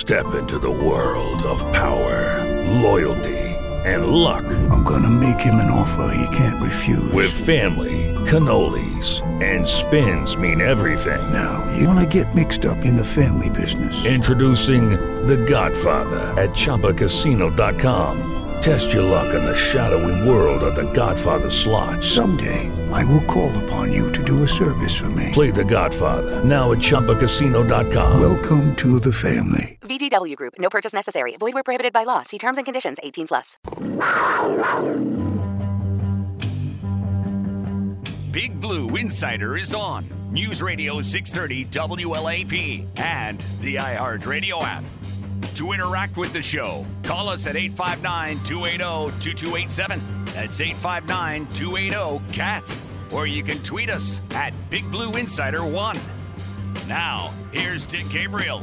Step into the world of power, loyalty, and luck. I'm gonna make him an offer he can't refuse. With family, cannolis, and spins mean everything. Now, you wanna get mixed up in the family business. Introducing The Godfather at ChumbaCasino.com. Test your luck in the shadowy world of The Godfather slot. Someday, I will call upon you to do a service for me. Play The Godfather now at ChumbaCasino.com. Welcome to the family. VGW Group. No purchase necessary. Void where prohibited by law. See terms and conditions. 18+. Big Blue Insider is on News Radio 630 WLAP and the iHeartRadio app. To interact with the show, call us at 859-280-2287. That's 859-280-CATS. Or you can tweet us at Big Blue Insider 1. Now, here's Dick Gabriel.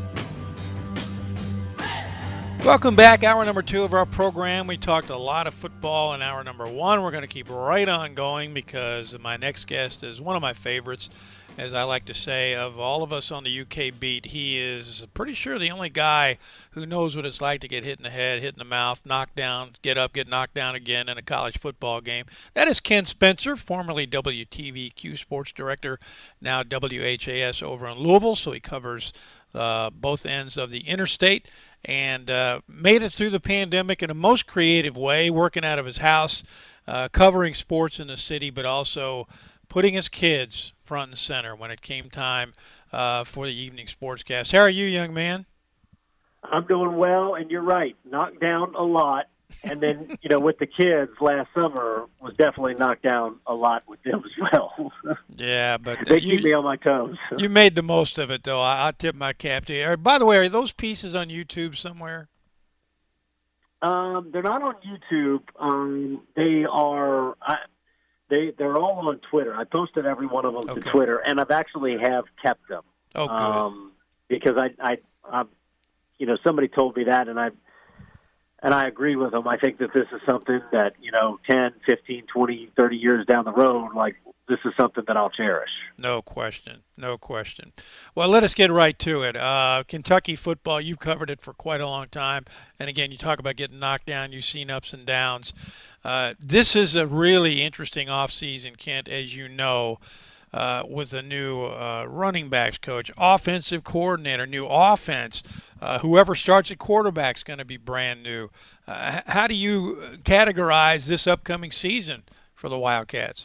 Welcome back. Hour number 2 of our program. We talked a lot of football in hour number 1. We're going to keep right on going because my next guest is one of my favorites. As I like to say, of all of us on the UK beat, he is pretty sure the only guy who knows what it's like to get hit in the head, hit in the mouth, knocked down, get up, get knocked down again in a college football game. That is Ken Spencer, formerly WTVQ sports director, now WHAS over in Louisville. So he covers both ends of the interstate and made it through the pandemic in a most creative way, working out of his house, covering sports in the city, but also putting his kids front and center when it came time for the evening sportscast. How are you, young man? I'm doing well, and you're right. Knocked down a lot. And then, with the kids last summer was definitely knocked down a lot with them as well. Yeah, but they keep me on my toes. You made the most of it, though. I tip my cap to you. By the way, are those pieces on YouTube somewhere? They're not on YouTube. They are... They're all on Twitter. I posted every one of them to Twitter, and I've actually have kept them. Oh, good. Because I somebody told me that, and I agree with them. I think that this is something that 10, 15, 20, 30 years down the road, like this is something that I'll cherish. No question. Well, let us get right to it. Kentucky football, you've covered it for quite a long time. And again, you talk about getting knocked down. You've seen ups and downs. This is a really interesting offseason, Kent, as you know, with a new running backs coach, offensive coordinator, new offense. Whoever starts at quarterback is going to be brand new. How do you categorize this upcoming season for the Wildcats?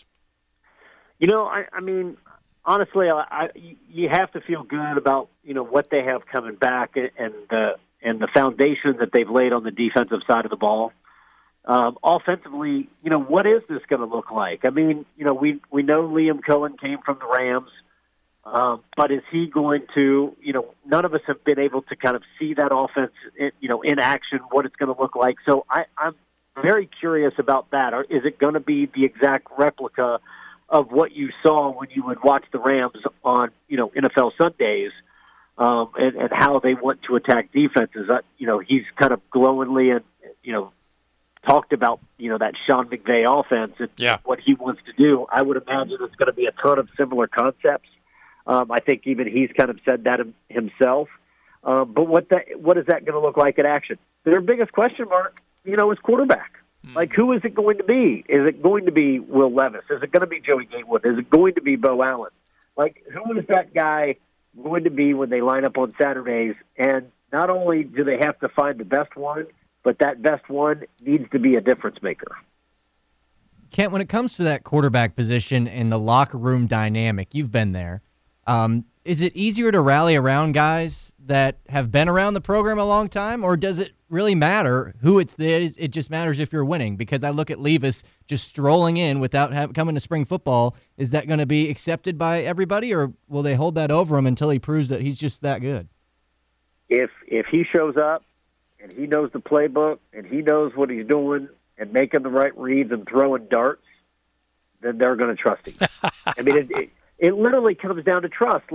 I mean, honestly, you have to feel good about what they have coming back and the foundation that they've laid on the defensive side of the ball. Offensively, what is this going to look like? I mean, we know Liam Cohen came from the Rams, but is he going to? None of us have been able to kind of see that offense, in action, what it's going to look like. So I'm very curious about that. Or is it going to be the exact replica of what you saw when you would watch the Rams on, NFL Sundays, and how they want to attack defenses? He's kind of glowingly and, talked about, that Sean McVay offense and what he wants to do. I would imagine it's going to be a ton of similar concepts. I think even he's kind of said that himself. But what is that going to look like in action? Their biggest question mark, is quarterback. Like, who is it going to be? Is it going to be Will Levis? Is it going to be Joey Gatewood? Is it going to be Bo Allen? Like, who is that guy going to be when they line up on Saturdays? And not only do they have to find the best one, but that best one needs to be a difference maker. Kent, when it comes to that quarterback position and the locker room dynamic, you've been there. Is it easier to rally around guys that have been around the program a long time, or does it really matter who it is? It just matters if you're winning. Because I look at Levis just strolling in without coming to spring football. Is that going to be accepted by everybody, or will they hold that over him until he proves that he's just that good? If he shows up and he knows the playbook and he knows what he's doing and making the right reads and throwing darts, then they're going to trust him. I mean, it literally comes down to trust,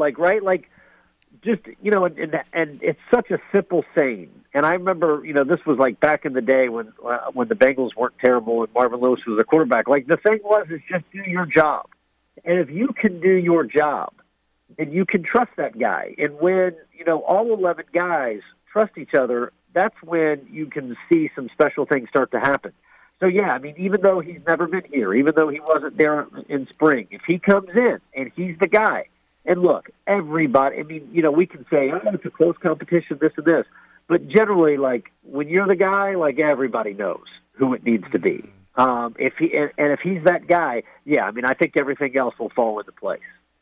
just, and it's such a simple saying. And I remember, this was like back in the day when the Bengals weren't terrible and Marvin Lewis was a quarterback. Like, the thing is just do your job. And if you can do your job, then you can trust that guy. And when, all 11 guys trust each other, that's when you can see some special things start to happen. So, yeah, I mean, even though he's never been here, even though he wasn't there in spring, if he comes in and he's the guy, and look, everybody, I mean, we can say, oh, it's a close competition, this and this, but generally, like, when you're the guy, like, everybody knows who it needs to be. If he's that guy, yeah, I mean, I think everything else will fall into place.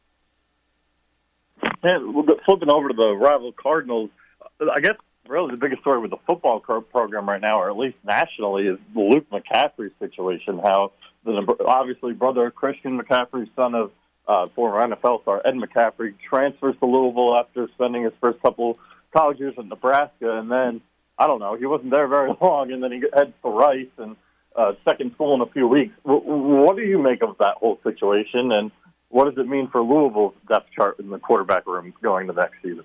And flipping over to the rival Cardinals, I guess really the biggest story with the football program right now, or at least nationally, is the Luke McCaffrey situation. How obviously brother of Christian McCaffrey, son of former NFL star Ed McCaffrey, transfers to Louisville after spending his first couple college years in Nebraska, and then I don't know, he wasn't there very long, and then he heads to Rice and second school in a few weeks. What do you make of that whole situation, and what does it mean for Louisville's depth chart in the quarterback room going to next season?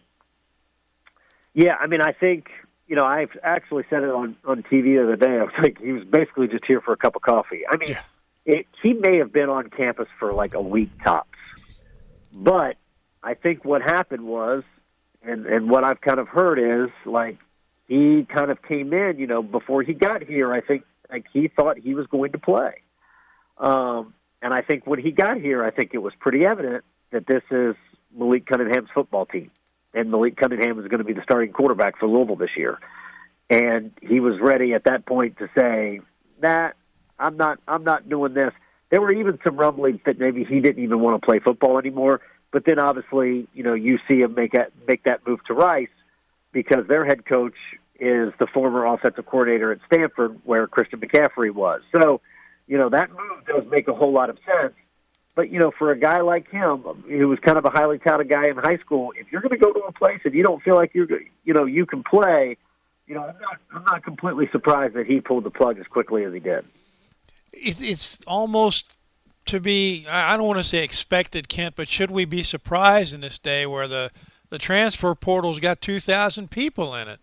Yeah, I mean, I think, I've actually said it on TV the other day. I was like, he was basically just here for a cup of coffee. I mean, he may have been on campus for like a week tops. But I think what happened was, and what I've kind of heard is, like, he kind of came in, before he got here, I think, like, he thought he was going to play. And I think when he got here, I think it was pretty evident that this is Malik Cunningham's football team. And Malik Cunningham is going to be the starting quarterback for Louisville this year. And he was ready at that point to say, I'm not doing this. There were even some rumblings that maybe he didn't even want to play football anymore. But then obviously, you see him make that move to Rice because their head coach is the former offensive coordinator at Stanford where Christian McCaffrey was. So, that move does make a whole lot of sense. But, for a guy like him, who was kind of a highly touted guy in high school, if you're going to go to a place and you don't feel like you can play, I'm not completely surprised that he pulled the plug as quickly as he did. It's almost to be, I don't want to say expected, Kent, but should we be surprised in this day where the transfer portal's got 2,000 people in it?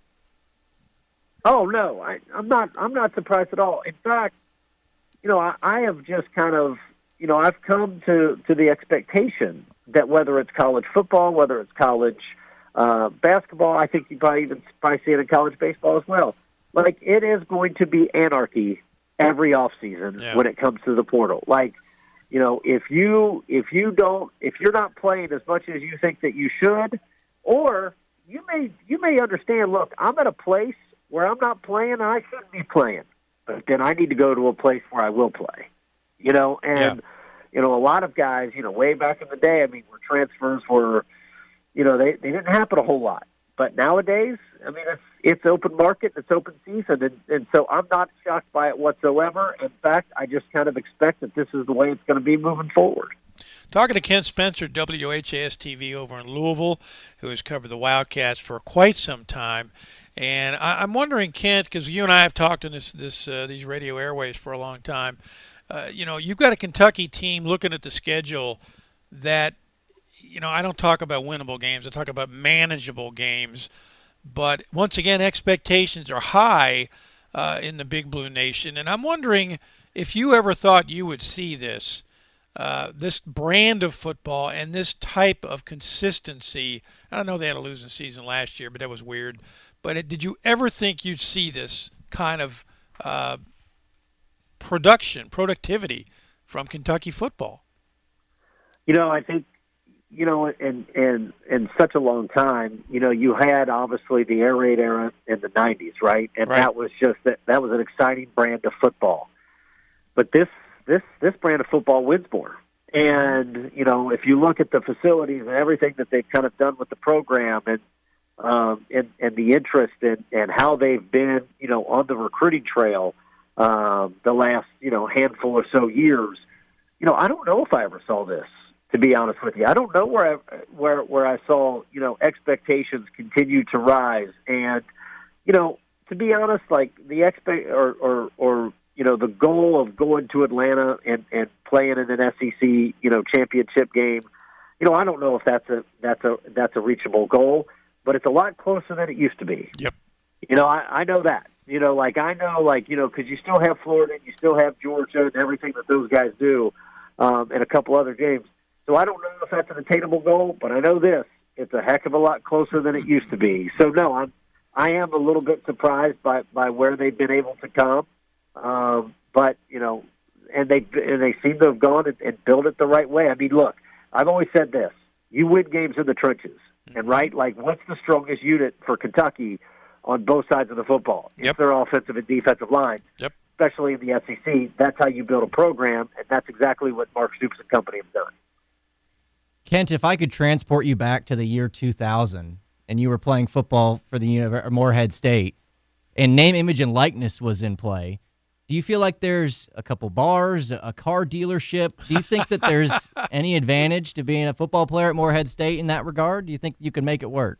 Oh, no, I'm not surprised at all. In fact, I have just kind of, I've come to the expectation that whether it's college football, whether it's college basketball, I think you probably see it in college baseball as well. Like, it is going to be anarchy every offseason when it comes to the portal. Like, if you're not playing as much as you think that you should, or you may understand, look, I'm at a place where I'm not playing and I shouldn't be playing, but then I need to go to a place where I will play. A lot of guys, way back in the day, I mean, where transfers were, they didn't happen a whole lot. But nowadays, I mean, it's open market, it's open season, and so I'm not shocked by it whatsoever. In fact, I just kind of expect that this is the way it's going to be moving forward. Talking to Kent Spencer, WHAS-TV over in Louisville, who has covered the Wildcats for quite some time. And I'm wondering, Kent, because you and I have talked on these radio airwaves for a long time, you've got a Kentucky team looking at the schedule that, I don't talk about winnable games. I talk about manageable games. But once again, expectations are high in the Big Blue Nation. And I'm wondering if you ever thought you would see this brand of football and this type of consistency. I don't know, they had a losing season last year, but that was weird. But did you ever think you'd see this kind of productivity from Kentucky football? I think, in such a long time, you had obviously the air raid era in the 90s, right? And that was just that was an exciting brand of football. But this brand of football wins more. And, if you look at the facilities and everything that they've kind of done with the program and the interest and how they've been, on the recruiting trail the last, handful or so years, I don't know if I ever saw this, to be honest with you. I don't know where I saw, expectations continue to rise. And, to be honest, like the the goal of going to Atlanta and playing in an SEC, championship game, I don't know if that's a reachable goal, but it's a lot closer than it used to be. Yep. I know that. Because you still have Florida, you still have Georgia, and everything that those guys do, and a couple other games. So I don't know if that's an attainable goal, but I know this: it's a heck of a lot closer than it used to be. So no, I am a little bit surprised by where they've been able to come. But, and they seem to have gone and built it the right way. I mean, look, I've always said this. You win games in the trenches. And, right, like, what's the strongest unit for Kentucky on both sides of the football? Yep. It's their offensive and defensive line. Yep. Especially in the SEC. That's how you build a program, and that's exactly what Mark Stoops and company have done. Kent, if I could transport you back to the year 2000 and you were playing football for the Morehead State and name, image, and likeness was in play, do you feel like there's a couple bars, a car dealership? Do you think that there's any advantage to being a football player at Morehead State in that regard? Do you think you can make it work?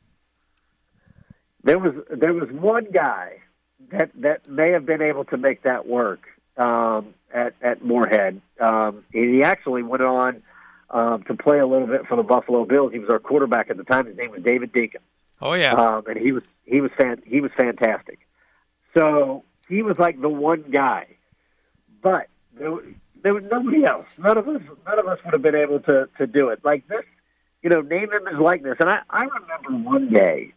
There was one guy that may have been able to make that work at Morehead. He actually went on to play a little bit for the Buffalo Bills. He was our quarterback at the time. His name was David Deacon. Oh yeah, and he was fantastic. So he was like the one guy, but there was nobody else. None of us would have been able to do it like this. Name, image, likeness. And I remember one day.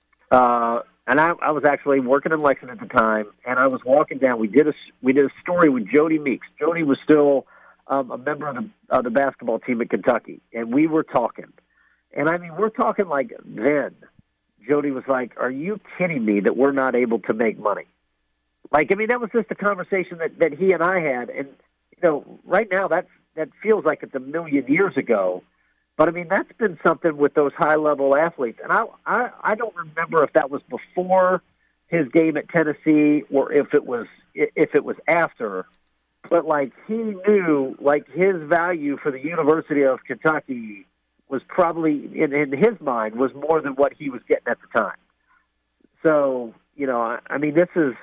And I was actually working in Lexington at the time, and I was walking down. We did a story with Jody Meeks. Jody was still a member of the basketball team at Kentucky, and we were talking. And I mean, we're talking like then. Jody was like, "Are you kidding me that we're not able to make money?" Like, I mean, that was just a conversation that he and I had. And right now that feels like it's a million years ago. But, I mean, that's been something with those high-level athletes. And I don't remember if that was before his game at Tennessee or if it was after. But, like, he knew, like, his value for the University of Kentucky was probably, in his mind, was more than what he was getting at the time. So, I mean, this is,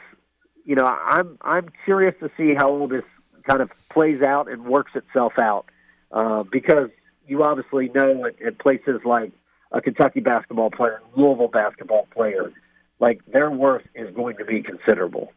I'm curious to see how all this kind of plays out and works itself out because you obviously know at places like a Kentucky basketball player, Louisville basketball player, like their worth is going to be considerable.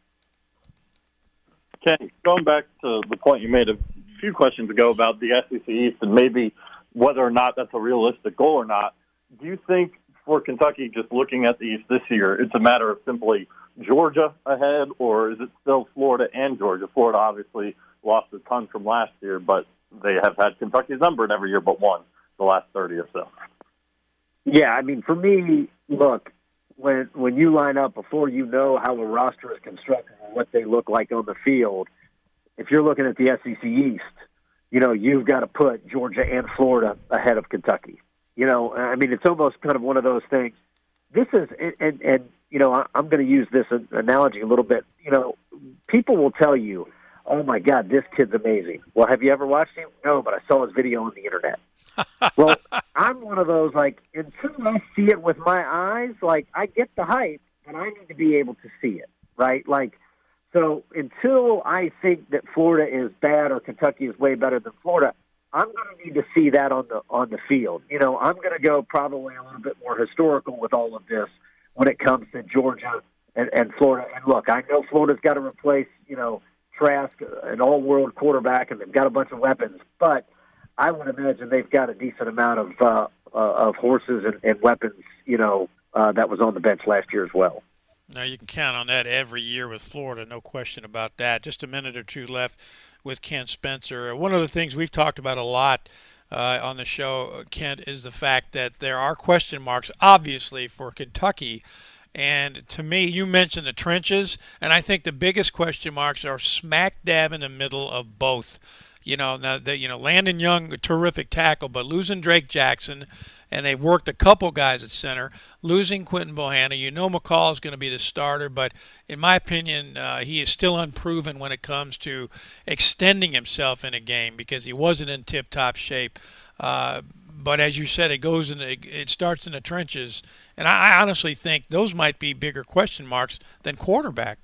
Ken, going back to the point you made a few questions ago about the SEC East and maybe whether or not that's a realistic goal or not, do you think for Kentucky, just looking at the East this year, it's a matter of simply Georgia ahead, or is it still Florida and Georgia? Florida obviously lost a ton from last year, but they have had Kentucky's number in every year but one the last 30 or so. Yeah, I mean, for me, look, when you line up before you know how a roster is constructed and what they look like on the field, if you're looking at the SEC East, you've got to put Georgia and Florida ahead of Kentucky. I mean, it's almost kind of one of those things. This is, and I'm going to use this analogy a little bit. People will tell you, "Oh my God, this kid's amazing." Well, have you ever watched him? No, but I saw his video on the internet. Well, I'm one of those, like, until I see it with my eyes, like, I get the hype, but I need to be able to see it, right? Like, so until I think that Florida is bad or Kentucky is way better than Florida, I'm going to need to see that on the field. I'm going to go probably a little bit more historical with all of this when it comes to Georgia and Florida. And look, I know Florida's got to replace, Trask, an all-world quarterback, and they've got a bunch of weapons. But I would imagine they've got a decent amount of horses and weapons, that was on the bench last year as well. Now, you can count on that every year with Florida, no question about that. Just a minute or two left with Kent Spencer. One of the things we've talked about a lot on the show, Kent, is the fact that there are question marks, obviously, for Kentucky. And to me, you mentioned the trenches, and I think the biggest question marks are smack dab in the middle of both. Landon Young, a terrific tackle, but losing Drake Jackson, and they worked a couple guys at center, losing Quinton Bohanna. McCall is going to be the starter, but in my opinion, he is still unproven when it comes to extending himself in a game because he wasn't in tip-top shape. But as you said, it starts in the trenches, and I honestly think those might be bigger question marks than quarterback.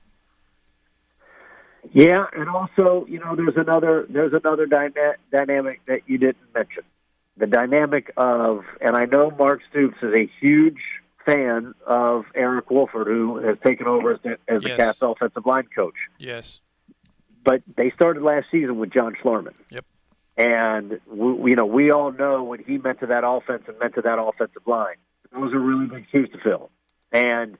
Yeah, and also, there's another dynamic that you didn't mention. The dynamic of, and I know Mark Stoops is a huge fan of Eric Wolford, who has taken over as the Cats offensive line coach. Yes. But they started last season with John Schlarman. Yep. And, we all know what he meant to that offense and meant to that offensive line. Those are really big shoes to fill. And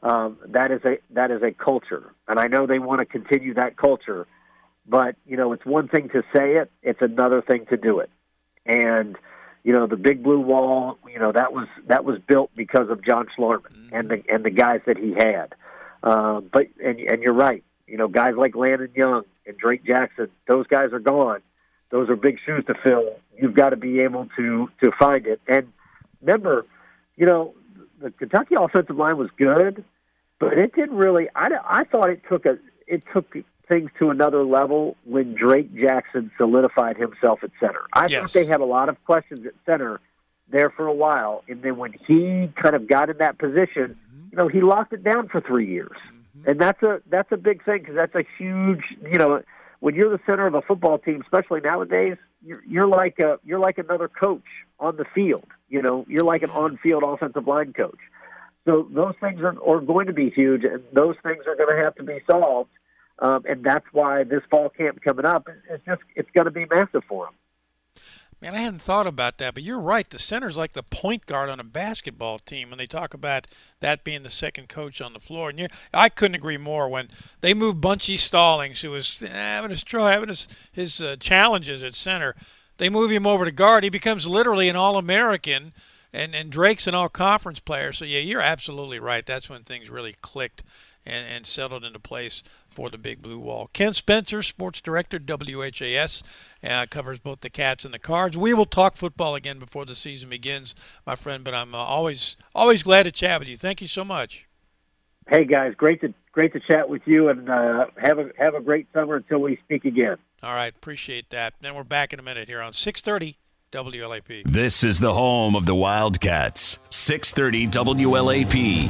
that is a culture, and I know they want to continue that culture. But it's one thing to say it; it's another thing to do it. And the Big Blue Wall, that was built because of John Schlarman and the guys that he had. But you're right. Guys like Landon Young and Drake Jackson, those guys are gone. Those are big shoes to fill. You've got to be able to find it. And remember, the Kentucky offensive line was good, but it didn't really. I thought it took things to another level when Drake Jackson solidified himself at center. I thought they had a lot of questions at center there for a while, and then when he kind of got in that position, he locked it down for 3 years, and that's a big thing because that's a huge. When you're the center of a football team, especially nowadays, you're like another coach on the field. You're like an on-field offensive line coach. So those things are going to be huge, and those things are going to have to be solved. And that's why this fall camp coming up, it's going to be massive for them. Man, I hadn't thought about that, but you're right. The center's like the point guard on a basketball team when they talk about that being the second coach on the floor. And I couldn't agree more. When they moved Bunchy Stallings, who was having his challenges at center, they move him over to guard. He becomes literally an All-American, and Drake's an All-Conference player. So, yeah, you're absolutely right. That's when things really clicked and settled into place for the Big Blue Wall. Ken Spencer, sports director, WHAS, covers both the Cats and the Cards. We will talk football again before the season begins, my friend, but I'm always glad to chat with you. Thank you so much. Hey, guys, great to chat with you, and have a great summer until we speak again. All right, appreciate that. Then we're back in a minute here on 630 WLAP. This is the home of the Wildcats, 630 WLAP.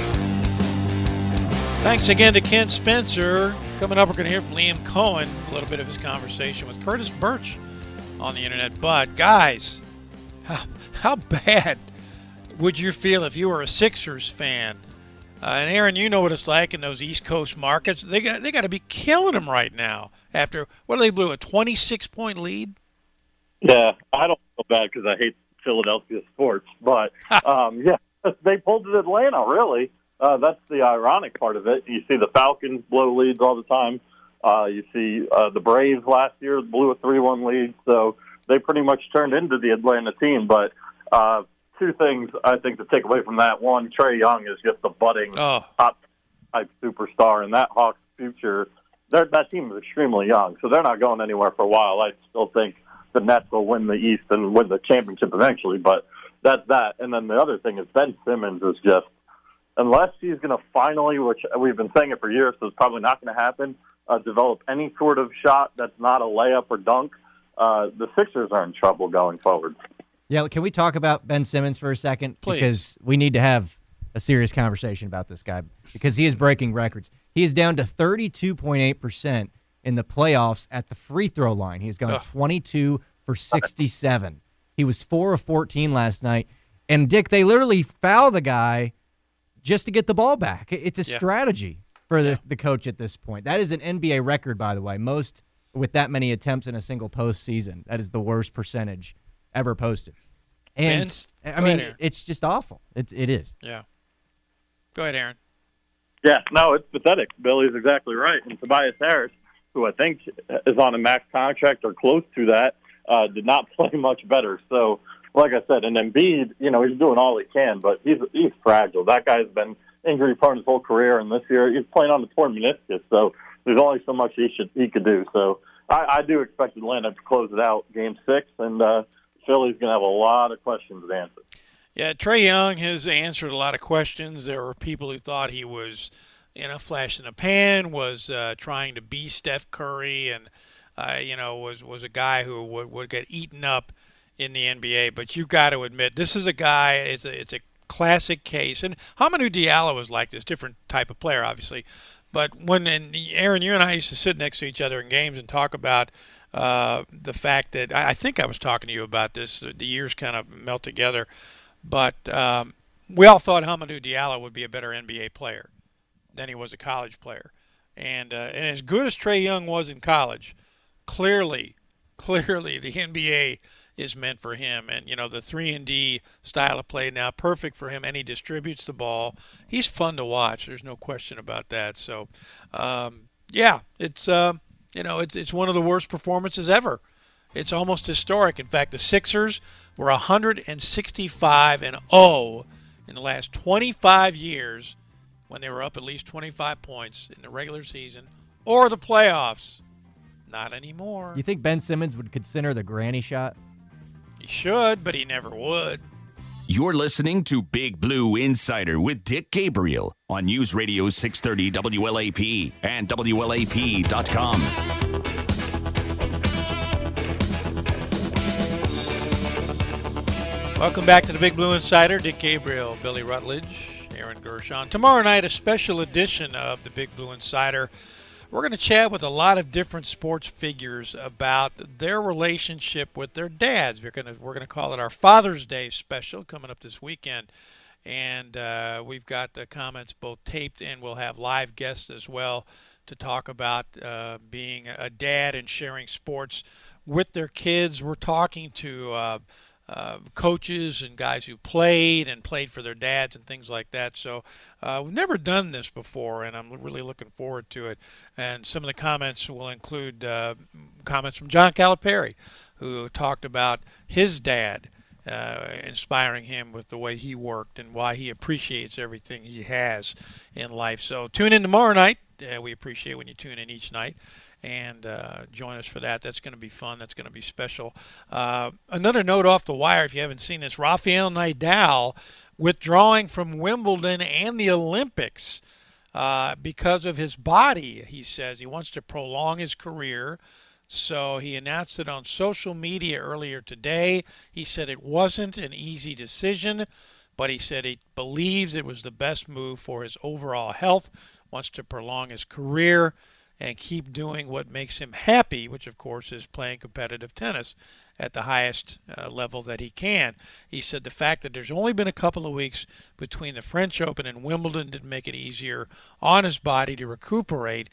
Thanks again to Ken Spencer. Coming up, we're going to hear from Liam Cohen, a little bit of his conversation with Curtis Birch on the internet. But, guys, how bad would you feel if you were a Sixers fan? And, Aaron, you know what it's like in those East Coast markets. They got to be killing them right now after, what they blew, a 26-point lead? Yeah, I don't feel bad because I hate Philadelphia sports. But, yeah, they pulled it Atlanta, really. That's the ironic part of it. You see the Falcons blow leads all the time. You see the Braves last year blew a 3-1 lead. So they pretty much turned into the Atlanta team. But two things I think to take away from that. One, Trae Young is just a budding top-type superstar. And that Hawks future, that team is extremely young. So they're not going anywhere for a while. I still think the Nets will win the East and win the championship eventually. But that's that. And then the other thing is Ben Simmons is just, unless he's going to finally, which we've been saying it for years, so it's probably not going to happen, develop any sort of shot that's not a layup or dunk, the Sixers are in trouble going forward. Yeah, can we talk about Ben Simmons for a second? Please. Because we need to have a serious conversation about this guy because he is breaking records. He is down to 32.8% in the playoffs at the free throw line. He has gone 22 for 67. He was 4 of 14 last night. And, Dick, they literally foul the guy just to get the ball back. It's a strategy for the coach at this point. That is an NBA record, by the way. Most with that many attempts in a single postseason. That is the worst percentage ever posted. And, it's just awful. It is. Yeah. Go ahead, Aaron. Yeah, no, it's pathetic. Billy's exactly right. And Tobias Harris, who I think is on a max contract or close to that, did not play much better. So, like I said, and Embiid, he's doing all he can, but he's fragile. That guy's been injury-prone his whole career, and this year he's playing on the torn meniscus, so there's only so much he could do. So I do expect Atlanta to close it out Game 6, and Philly's going to have a lot of questions to answer. Yeah, Trae Young has answered a lot of questions. There were people who thought he was, flash in the pan, was trying to be Steph Curry, and, was a guy who would get eaten up in the NBA. But you've got to admit, this is a guy, it's a classic case. And Hamidou Diallo was like this, different type of player, obviously. But and Aaron, you and I used to sit next to each other in games and talk about the fact that, I think I was talking to you about this, the years kind of melt together. But we all thought Hamidou Diallo would be a better NBA player than he was a college player. And as good as Trae Young was in college, clearly the NBA is meant for him. And, the 3-and-D style of play now, perfect for him, and he distributes the ball. He's fun to watch. There's no question about that. So, it's it's one of the worst performances ever. It's almost historic. In fact, the Sixers were 165-0 in the last 25 years when they were up at least 25 points in the regular season or the playoffs. Not anymore. You think Ben Simmons would consider the granny shot? He should, but he never would. You're listening to Big Blue Insider with Dick Gabriel on News Radio 630 WLAP and WLAP.com. Welcome back to the Big Blue Insider. Dick Gabriel, Billy Rutledge, Aaron Gershon. Tomorrow night, a special edition of the Big Blue Insider. We're going to chat with a lot of different sports figures about their relationship with their dads. We're going to call it our Father's Day special coming up this weekend. And we've got the comments both taped and we'll have live guests as well to talk about being a dad and sharing sports with their kids. We're talking to coaches and guys who played for their dads and things like that. So we've never done this before, and I'm really looking forward to it. And some of the comments will include comments from John Calipari, who talked about his dad inspiring him with the way he worked and why he appreciates everything he has in life. So tune in tomorrow night. We appreciate when you tune in each night. And join us for that. That's going to be fun. That's going to be special. Another note off the wire, if you haven't seen this, Rafael Nadal withdrawing from Wimbledon and the Olympics because of his body. He says he wants to prolong his career. So he announced it on social media earlier today. He said it wasn't an easy decision, but he said he believes it was the best move for his overall health, wants to prolong his career and keep doing what makes him happy, which, of course, is playing competitive tennis at the highest level that he can. He said the fact that there's only been a couple of weeks between the French Open and Wimbledon didn't make it easier on his body to recuperate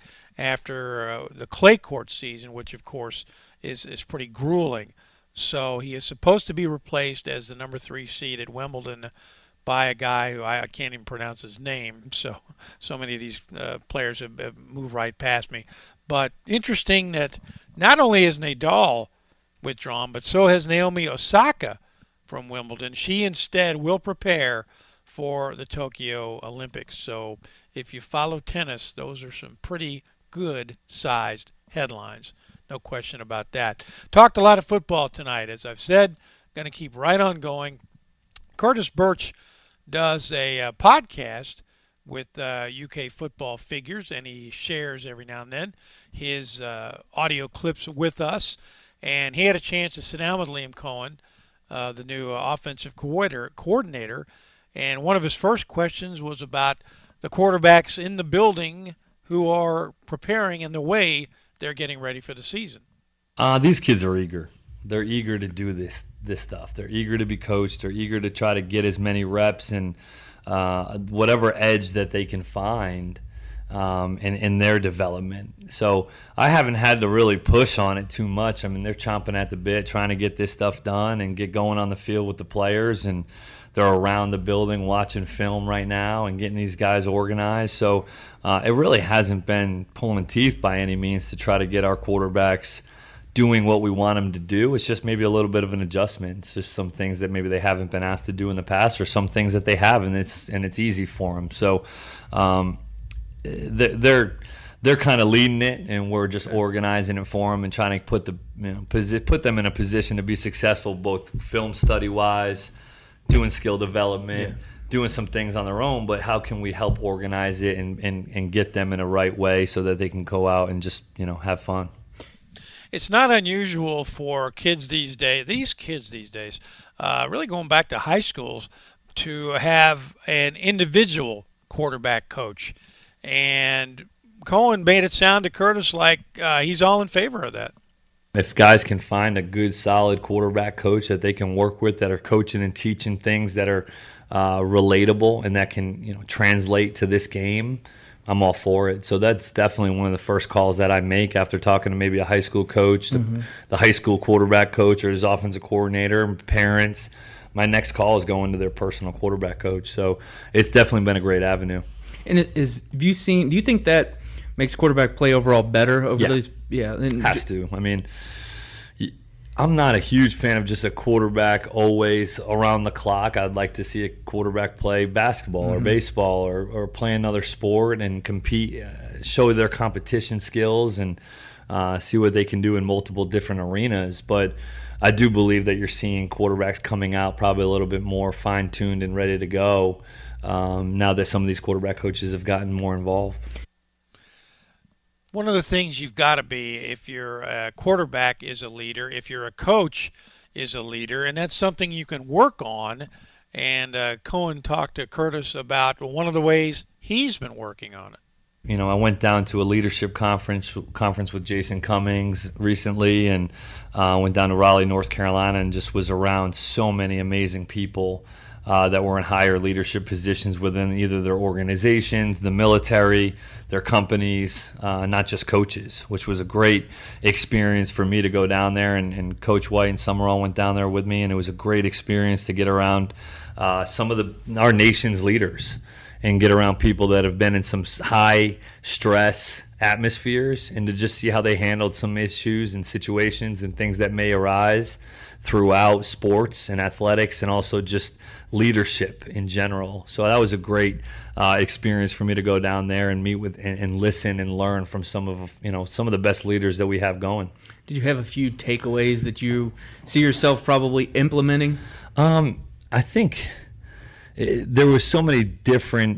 after the clay court season, which, of course, is pretty grueling. So he is supposed to be replaced as the number 3 seed at Wimbledon by a guy who I can't even pronounce his name. So many of these players have moved right past me. But interesting that not only has Nadal withdrawn, but so has Naomi Osaka from Wimbledon. She instead will prepare for the Tokyo Olympics. So if you follow tennis, those are some pretty good-sized headlines. No question about that. Talked a lot of football tonight. As I've said, going to keep right on going. Curtis Birch does a podcast with UK football figures, and he shares every now and then his audio clips with us. And he had a chance to sit down with Liam Cohen, the new offensive coordinator, and one of his first questions was about the quarterbacks in the building who are preparing in the way they're getting ready for the season. These kids are eager. They're eager to do this stuff. They're eager to be coached. They're eager to try to get as many reps and whatever edge that they can find in their development. So I haven't had to really push on it too much. I mean, they're chomping at the bit, trying to get this stuff done and get going on the field with the players. And they're around the building watching film right now and getting these guys organized. So it really hasn't been pulling teeth by any means to try to get our quarterbacks doing what we want them to do. It's just maybe a little bit of an adjustment. It's just some things that maybe they haven't been asked to do in the past, or some things that they have, and it's easy for them. So they're kind of leading it, and we're just organizing it for them and trying to put them in a position to be successful, both film study wise, doing skill development, doing some things on their own. But how can we help organize it and get them in a right way so that they can go out and just have fun? It's not unusual for kids these days, really going back to high schools, to have an individual quarterback coach. And Cohen made it sound to Curtis like he's all in favor of that. If guys can find a good, solid quarterback coach that they can work with, that are coaching and teaching things that are relatable and that can translate to this game I'm all for it. So that's definitely one of the first calls that I make after talking to maybe a high school coach, the high school quarterback coach or his offensive coordinator, parents. My next call is going to their personal quarterback coach. So it's definitely been a great avenue. And do you think that makes quarterback play overall better over these? Yeah. Has to. I mean, I'm not a huge fan of just a quarterback always around the clock. I'd like to see a quarterback play basketball or baseball or play another sport and compete, show their competition skills and see what they can do in multiple different arenas. But I do believe that you're seeing quarterbacks coming out probably a little bit more fine-tuned and ready to go now that some of these quarterback coaches have gotten more involved. One of the things you've got to be, if you're a quarterback, is a leader. If you're a coach, is a leader, and that's something you can work on. And Cohen talked to Curtis about one of the ways he's been working on it. You know, I went down to a leadership conference with Jason Cummings recently, and went down to Raleigh, North Carolina, and just was around so many amazing people that were in higher leadership positions within either their organizations, the military, their companies, not just coaches, which was a great experience for me to go down there. And Coach White and Summerall went down there with me, and it was a great experience to get around some of our nation's leaders and get around people that have been in some high stress atmospheres and to just see how they handled some issues and situations and things that may arise throughout sports and athletics and also just leadership in general. So that was a great experience for me to go down there and meet with and listen and learn from some of the best leaders that we have going. Did you have a few takeaways that you see yourself probably implementing? I think there was so many different.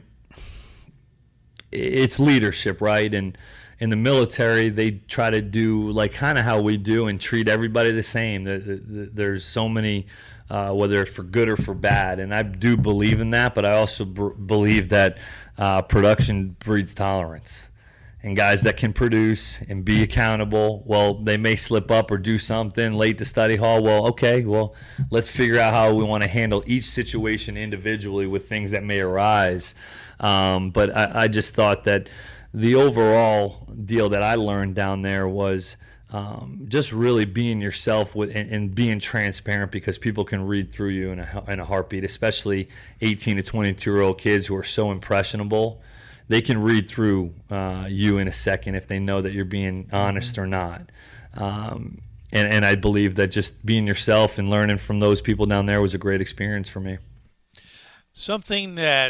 It's leadership, right? And in the military, they try to do like kind of how we do and treat everybody the same. There's so many, whether for good or for bad, and I do believe in that. But I also believe that production breeds tolerance, and guys that can produce and be accountable, well, they may slip up or do something late to study hall. Well, okay, well, let's figure out how we want to handle each situation individually with things that may arise. But I just thought that the overall deal that I learned down there was just really being yourself and being transparent, because people can read through you in a heartbeat, especially 18 to 22-year-old kids who are so impressionable. They can read through you in a second if they know that you're being honest or not. And I believe that just being yourself and learning from those people down there was a great experience for me. Something that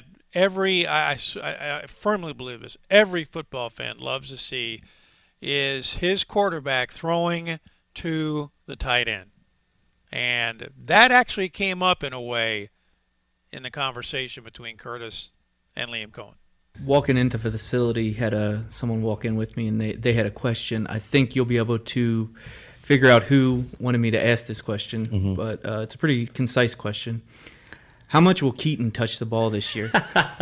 I firmly believe this, every football fan loves to see is his quarterback throwing to the tight end. And that actually came up in a way in the conversation between Curtis and Liam Cohen. Walking into the facility, had someone walk in with me, and they had a question. I think you'll be able to figure out who wanted me to ask this question, but it's a pretty concise question. How much will Keaton touch the ball this year?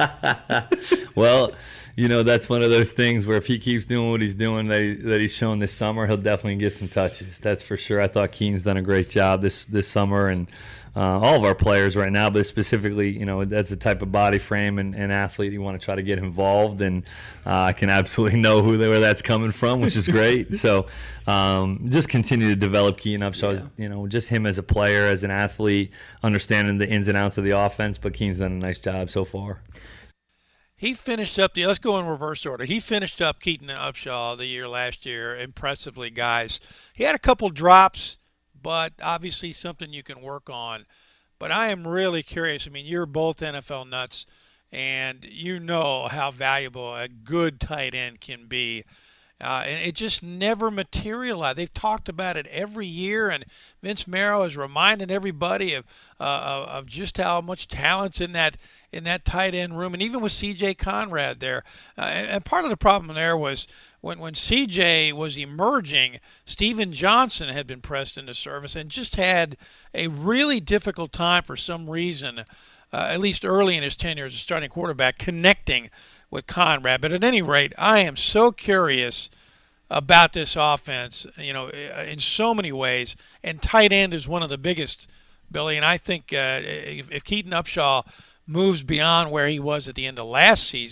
Well, that's one of those things where if he keeps doing what he's doing that he's shown this summer, he'll definitely get some touches. That's for sure. I thought Keaton's done a great job this summer, and all of our players right now, but specifically, that's the type of body frame and athlete you want to try to get involved, and I can absolutely know where that's coming from, which is great. So just continue to develop Keaton Upshaw, just him as a player, as an athlete, understanding the ins and outs of the offense, but Keaton's done a nice job so far. He finished up let's go in reverse order. He finished up Keaton Upshaw the year last year impressively, guys. He had a couple drops, but obviously something you can work on. But I am really curious. I mean, you're both NFL nuts, and you know how valuable a good tight end can be. And it just never materialized. They've talked about it every year, and Vince Marrow is reminding everybody of just how much talent's in that tight end room, and even with C.J. Conrad there. And part of the problem there was when C.J. was emerging, Steven Johnson had been pressed into service and just had a really difficult time for some reason, at least early in his tenure as a starting quarterback, connecting with Conrad. But at any rate, I am so curious about this offense, in so many ways, and tight end is one of the biggest, Billy. And I think if Keaton Upshaw moves beyond where he was at the end of last season,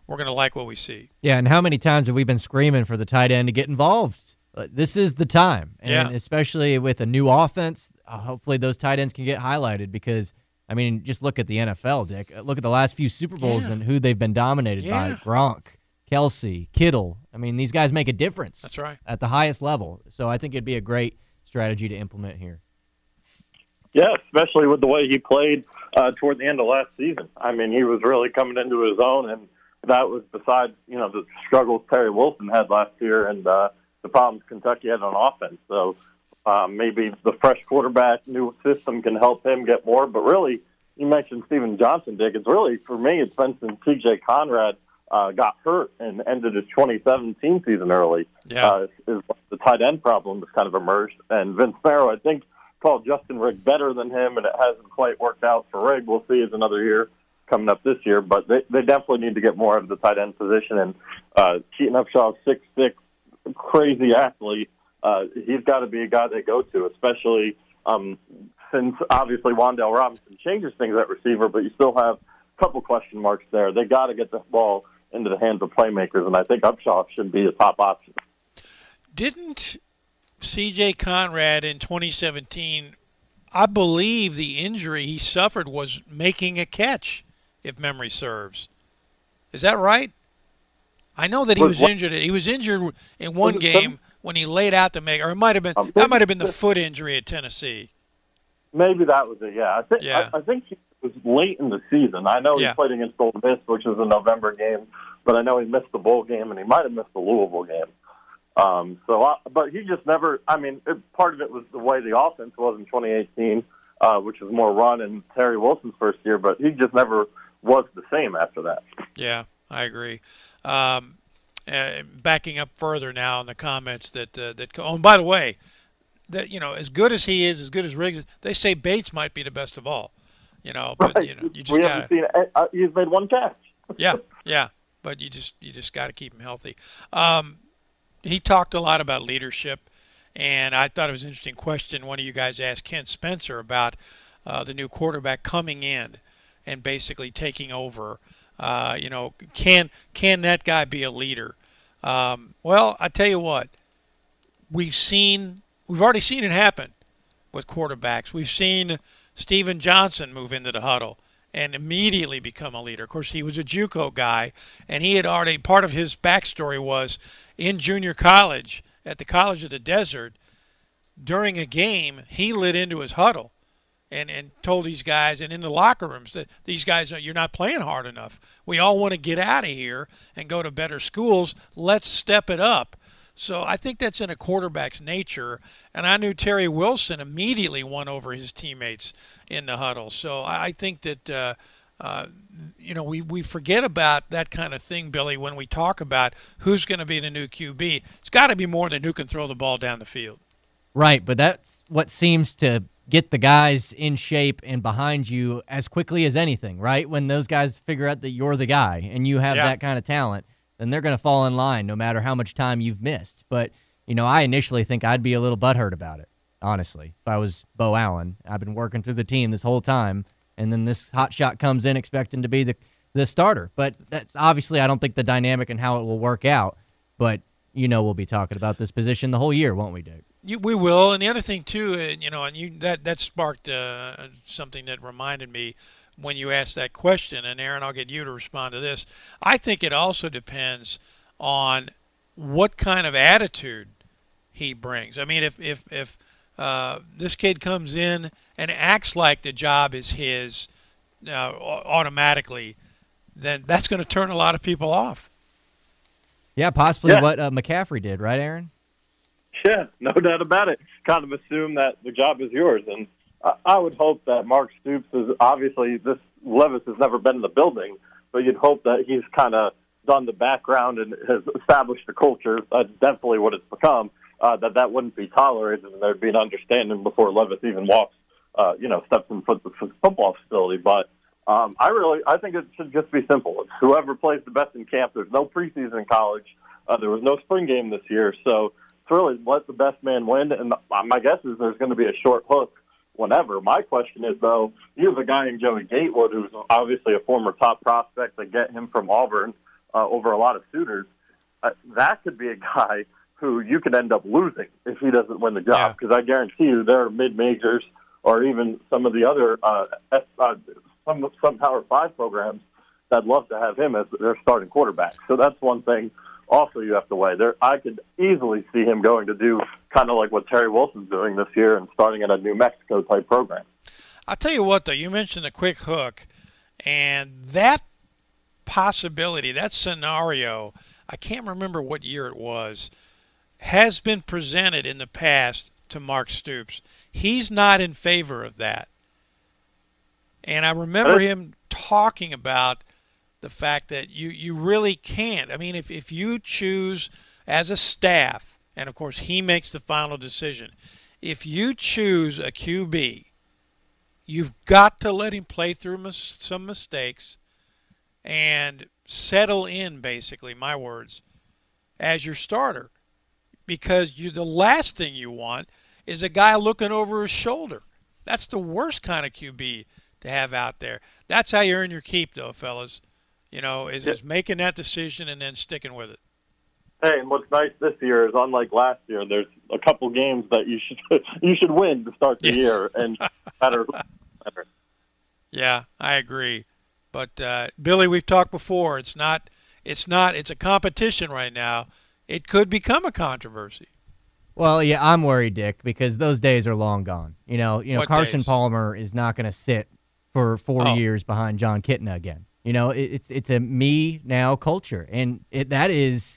we're going to like what we see. Yeah, and how many times have we been screaming for the tight end to get involved? This is the time, and especially with a new offense, hopefully those tight ends can get highlighted because, I mean, just look at the NFL, Dick. Look at the last few Super Bowls and who they've been dominated by. Gronk, Kelsey, Kittle. I mean, these guys make a difference. That's right. At the highest level. So I think it'd be a great strategy to implement here. Yeah, especially with the way he played toward the end of last season. I mean, he was really coming into his own, and that was besides, the struggles Terry Wilson had last year and the problems Kentucky had on offense. So maybe the fresh quarterback, new system can help him get more. But really, you mentioned Steven Johnson, Dick. It's really, for me, it's been since T.J. Conrad got hurt and ended his 2017 season early. Is the tight end problem has kind of emerged. And Vince Marrow, I think, called Justin Rigg better than him, and it hasn't quite worked out for Rigg. We'll see as another year coming up this year. But they definitely need to get more out of the tight end position. And Keaton Upshaw, 6'6", crazy athlete. He's got to be a guy they go to, especially since obviously Wan'Dale Robinson changes things at receiver, but you still have a couple question marks there. They got to get the ball into the hands of playmakers, and I think Upshaw should be a top option. Didn't C.J. Conrad in 2017, I believe the injury he suffered was making a catch, if memory serves. Is that right? I know that he was injured. He was injured in one game when he laid out to make, or it might have been that might have been the foot injury at Tennessee. Maybe that was it. Yeah, I think he was late in the season. I know he played against Ole Miss, which was a November game, but I know he missed the bowl game and he might have missed the Louisville game. But he just never. I mean, part of it was the way the offense was in 2018, which was more run in Terry Wilson's first year. But he just never was the same after that. Yeah, I agree. Backing up further now in the comments that oh, and by the way, that as good as he is, as good as Riggs, they say Bates might be the best of all. But right. You just got to. He's made one catch. yeah, but you just got to keep him healthy. He talked a lot about leadership, and I thought it was an interesting question. One of you guys asked Ken Spencer about the new quarterback coming in and basically taking over. Can that guy be a leader? Well, I tell you what, we've already seen it happen with quarterbacks. We've seen Steven Johnson move into the huddle and immediately become a leader. Of course, he was a JUCO guy, and he had already, part of his backstory was in junior college at the College of the Desert, during a game, he lit into his huddle and told these guys, and in the locker rooms, that these guys, you're not playing hard enough. We all want to get out of here and go to better schools. Let's step it up. So I think that's in a quarterback's nature. And I knew Terry Wilson immediately won over his teammates in the huddle. So I think that, we forget about that kind of thing, Billy, when we talk about who's going to be the new QB. It's got to be more than who can throw the ball down the field. Right, but that's what seems to get the guys in shape and behind you as quickly as anything, right? When those guys figure out that you're the guy and you have that kind of talent, then they're going to fall in line no matter how much time you've missed. But, I initially think I'd be a little butthurt about it, honestly, if I was Bo Allen. I've been working through the team this whole time, and then this hot shot comes in expecting to be the starter. But that's obviously, I don't think the dynamic and how it will work out. But, we'll be talking about this position the whole year, won't we, Dick? We will, and the other thing too, that sparked something that reminded me when you asked that question. And Aaron, I'll get you to respond to this. I think it also depends on what kind of attitude he brings. I mean, if this kid comes in and acts like the job is his automatically, then that's going to turn a lot of people off. Yeah, possibly what McCaffrey did, right, Aaron? Yeah, no doubt about it. Kind of assume that the job is yours. And I would hope that Mark Stoops is, obviously, Levis has never been in the building, but you'd hope that he's kind of done the background and has established the culture. That's definitely what it's become, that wouldn't be tolerated and there'd be an understanding before Levis even walks, steps in the football facility. But I think it should just be simple. It's whoever plays the best in camp. There's no preseason in college. There was no spring game this year, so it's really let the best man win, and my guess is there's going to be a short hook whenever. My question is, though, you have a guy named Joey Gatewood who's obviously a former top prospect. They get him from Auburn. over a lot of suitors, that could be a guy who you could end up losing if he doesn't win the job. Because I guarantee you there are mid-majors or even some of the other some Power 5 programs that'd love to have him as their starting quarterback. So that's one thing also you have to weigh. I could easily see him going to do kind of like what Terry Wilson's doing this year and starting at a New Mexico-type program. I'll tell you what, though. You mentioned the quick hook, and that possibility, that scenario, I can't remember what year it was, has been presented in the past to Mark Stoops. He's not in favor of that. And I remember him talking about the fact that you really can't. I mean, if you choose as a staff, and of course he makes the final decision, if you choose a QB, you've got to let him play through some mistakes and settle in, basically, my words, as your starter. Because the last thing you want is a guy looking over his shoulder. That's the worst kind of QB to have out there. That's how you earn your keep, though, fellas. Is making that decision and then sticking with it. Hey, and what's nice this year is, unlike last year, there's a couple games that you should win to start the year, and better. Yeah, I agree. But Billy, we've talked before. It's a competition right now. It could become a controversy. Well, yeah, I'm worried, Dick, because those days are long gone. What Carson days? Palmer is not going to sit for 4 years behind John Kitna again. It's a me now culture, and that is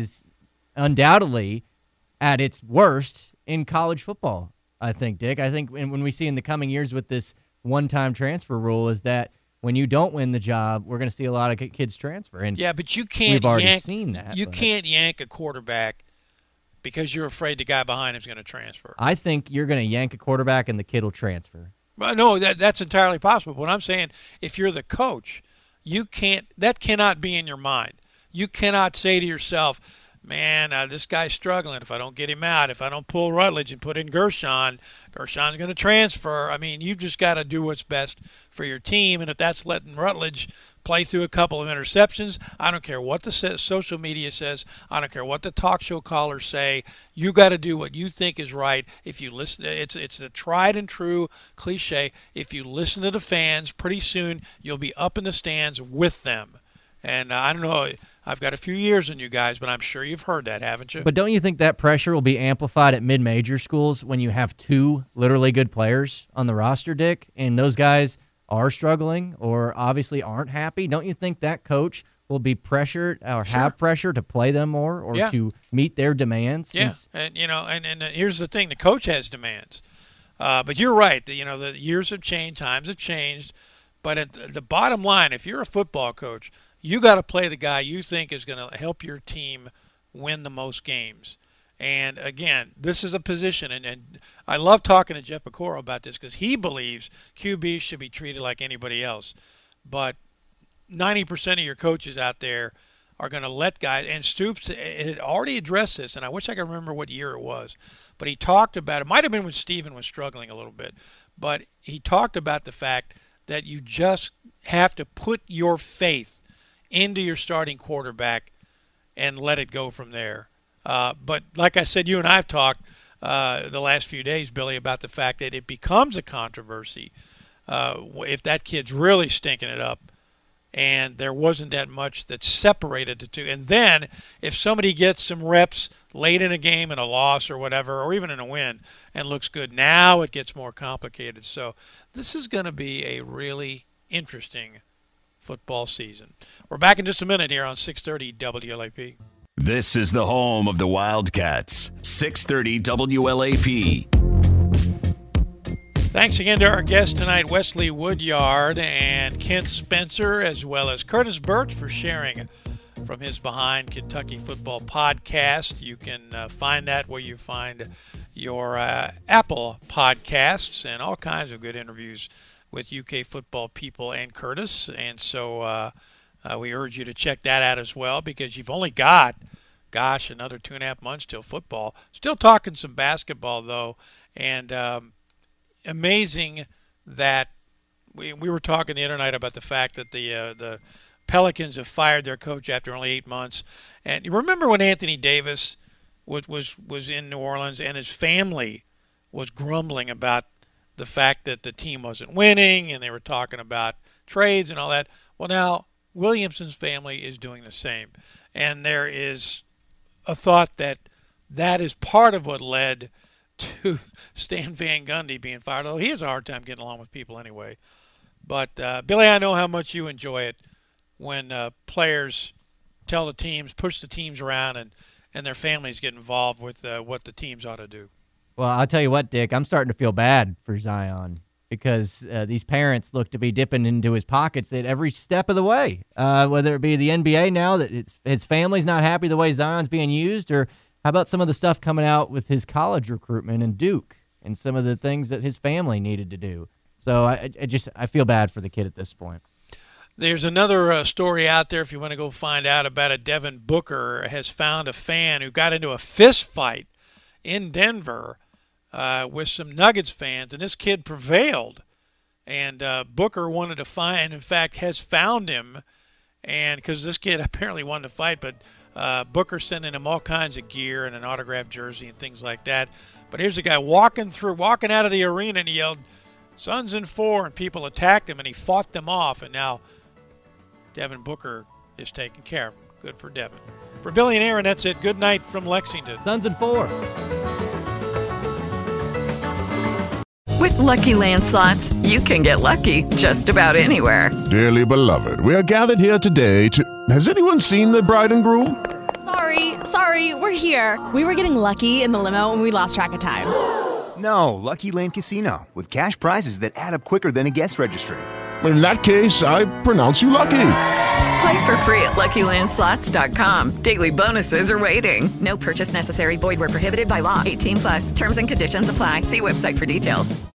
undoubtedly at its worst in college football. I think, Dick. I think when we see in the coming years with this one-time transfer rule is that when you don't win the job, we're going to see a lot of kids transfer. And yeah, but you can't. We've already seen that. You can't yank a quarterback because you're afraid the guy behind him is going to transfer. I think you're going to yank a quarterback and the kid will transfer. Well, no, that's entirely possible. What I'm saying, if you're the coach, you can't. That cannot be in your mind. You cannot say to yourself, man, this guy's struggling. If I don't get him out, if I don't pull Rutledge and put in Gershon, Gershon's going to transfer. I mean, you've just got to do what's best for your team. And if that's letting Rutledge play through a couple of interceptions, I don't care what the social media says. I don't care what the talk show callers say. You got to do what you think is right. If you listen, it's the tried and true cliche. If you listen to the fans, pretty soon you'll be up in the stands with them. And I don't know, I've got a few years on you guys, but I'm sure you've heard that, haven't you? But don't you think that pressure will be amplified at mid-major schools when you have two literally good players on the roster, Dick, and those guys are struggling or obviously aren't happy? Don't you think that coach will be pressured or have pressure to play them more or to meet their demands? Yeah, and and here's the thing: the coach has demands. But you're right. The years have changed, times have changed. But at the bottom line, if you're a football coach, you got to play the guy you think is going to help your team win the most games. And, again, this is a position, and I love talking to Jeff Pecoro about this because he believes QBs should be treated like anybody else. But 90% of your coaches out there are going to let guys, and Stoops had already addressed this, and I wish I could remember what year it was, but he talked about, it might have been when Steven was struggling a little bit, but he talked about the fact that you just have to put your faith into your starting quarterback and let it go from there. But like I said, you and I have talked the last few days, Billy, about the fact that it becomes a controversy if that kid's really stinking it up and there wasn't that much that separated the two. And then if somebody gets some reps late in a game in a loss or whatever, or even in a win, and looks good, now it gets more complicated. So this is going to be a really interesting football season. We're back in just a minute here on 630 WLAP. This is the home of the Wildcats. 630 WLAP. Thanks again to our guests tonight, Wesley Woodyard and Kent Spencer, as well as Curtis Birch, for sharing from his Behind Kentucky Football podcast. You can find that where you find your Apple podcasts, and all kinds of good interviews with UK football people and Curtis. And so we urge you to check that out as well, because you've only got, another 2.5 months till football. Still talking some basketball, though, and amazing that we were talking the other night about the fact that the Pelicans have fired their coach after only 8 months. And you remember when Anthony Davis was in New Orleans and his family was grumbling about the fact that the team wasn't winning, and they were talking about trades and all that. Well, now Williamson's family is doing the same. And there is a thought that is part of what led to Stan Van Gundy being fired, although he has a hard time getting along with people anyway. But, Billy, I know how much you enjoy it when players tell the teams, push the teams around, and their families get involved with what the teams ought to do. Well, I'll tell you what, Dick, I'm starting to feel bad for Zion because these parents look to be dipping into his pockets at every step of the way, whether it be the NBA now that his family's not happy the way Zion's being used, or how about some of the stuff coming out with his college recruitment in Duke and some of the things that his family needed to do. So I feel bad for the kid at this point. There's another story out there if you want to go find out about it. Devin Booker has found a fan who got into a fist fight in Denver with some Nuggets fans, and this kid prevailed. And Booker wanted to find, in fact, has found him, and because this kid apparently wanted to fight, but Booker sending him all kinds of gear and an autographed jersey and things like that. But here's a guy walking out of the arena, and he yelled, "Suns in 4," and people attacked him, and he fought them off, and now Devin Booker is taking care of him. Good for Devin. For Billy and Aaron, that's it. Good night from Lexington. Suns in 4. With Lucky Land Slots, you can get lucky just about anywhere. Dearly beloved, we are gathered here today to... Has anyone seen the bride and groom? Sorry, we're here. We were getting lucky in the limo and we lost track of time. No, Lucky Land Casino, with cash prizes that add up quicker than a guest registry. In that case, I pronounce you lucky. Play for free at LuckyLandSlots.com. Daily bonuses are waiting. No purchase necessary. Void where prohibited by law. 18+. Terms and conditions apply. See website for details.